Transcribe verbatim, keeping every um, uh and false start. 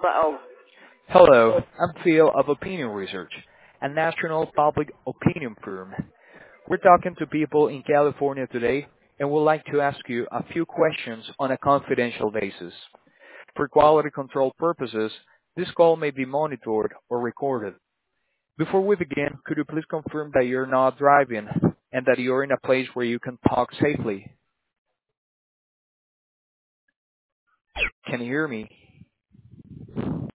Well, Hello, I'm Theo of Opinion Research, a national public opinion firm. We're talking to people in California today and would like to ask you a few questions on a confidential basis. For quality control purposes, this call may be monitored or recorded. Before we begin, could you please confirm that you're not driving and that you're in a place where you can talk safely? Can you hear me?